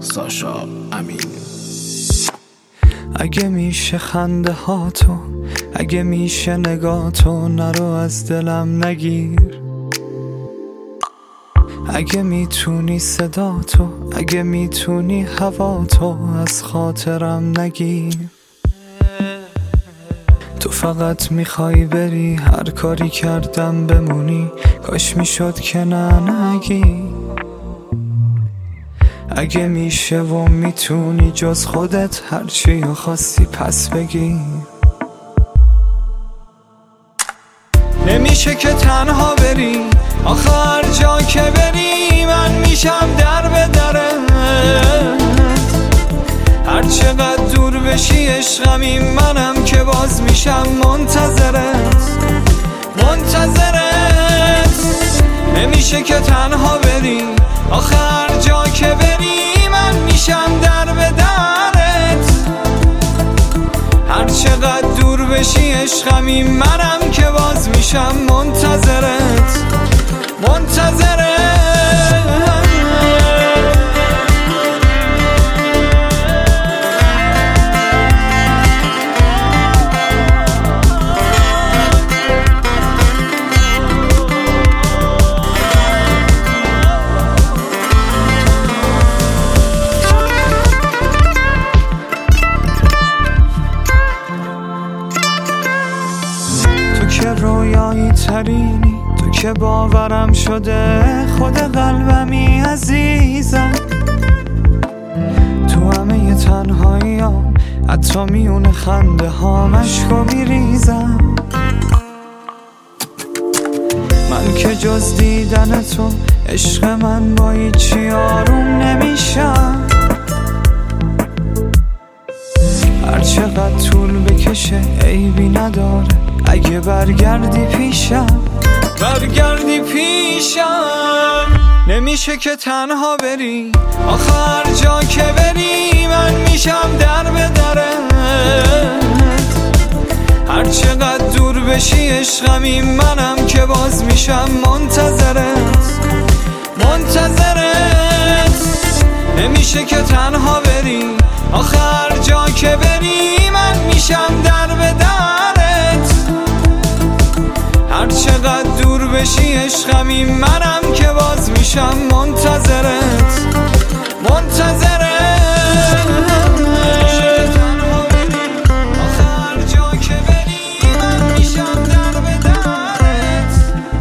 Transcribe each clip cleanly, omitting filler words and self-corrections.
ساشا امین. اگه میشه خنده هاتو، اگه میشه نگاتو نرو از دلم نگیر. اگه میتونی صداتو، اگه میتونی هواتو از خاطرم نگیر. تو فقط میخوای بری، هر کاری کردم بمونی، کاش میشد که نگی. اگه میشه و میتونی جز خودت هرچی رو خواستی پس بگی. نمیشه که تنها بری، آخه هر جا که بری من میشم در به درت. هر چقدر دور بشی عشقمی منم که باز میشم منتظرت. نمیشه که تنها بری، آخه هر جا که بری من میشم در به درت. هر چقدر دور بشی عشقمی منم که باز میشم منتظرت. تو که رویایی ترینی، تو که باورم شده خود قلبمی عزیزم. تو همه تنهاییام حتی میون خنده ها مشکو میریزم. من که جز دیدن تو عشق من با هیچی آروم نمیشم. هر چقدر طول بکشه عیبی نداره اگه برگردی پیشم. نمیشه که تنها بری، آخه هر جا که بری من میشم در به درت. هر چقدر دور بشی عشقمی منم که باز میشم منتظرت. نمیشه که تنها بری، آخه هر جا که بری من میشم در به درت. هر چقدر دور بشی عشقمی منم که باز میشم منتظرت. آخه هر جا که بری من میشم در به درت.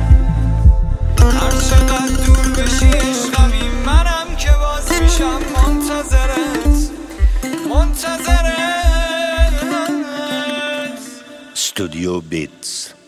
هر چقدر دور بشی عشقمی منم که باز میشم منتظرت. استودیو بیتس.